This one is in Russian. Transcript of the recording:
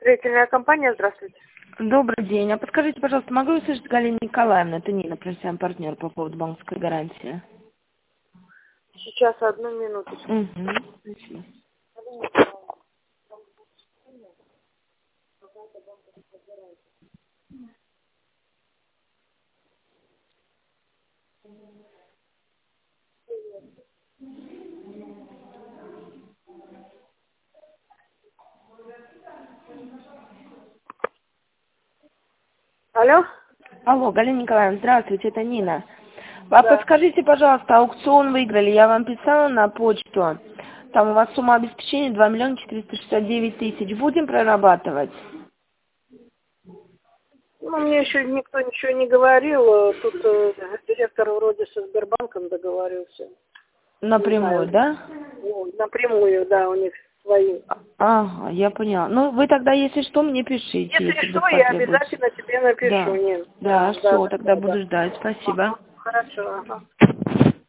Строительная компания, здравствуйте. Добрый день. А подскажите, пожалуйста, могу я услышать Галину Николаевну? Это Нина, профессиональный партнер по поводу банковской гарантии. Сейчас одну минуточку. Угу. Спасибо. Алло? Алло, Галина Николаевна, здравствуйте, это Нина. А Да. подскажите, пожалуйста, аукцион выиграли, я вам писала на почту. Там у вас сумма обеспечения 2 469 000. Будем прорабатывать? Ну, мне еще никто ничего не говорил. Тут директор вроде со Сбербанком договорился. Не Напрямую, знаю. да? Ну, напрямую, да, у них свои. Ага, я поняла. Ну, вы тогда, если что, мне пишите, Если если что, вдруг я потребуется. обязательно тебе напишу, Да, Нин. да, Да, все, да, тогда да, да. буду ждать. Спасибо. Ага, хорошо, ага.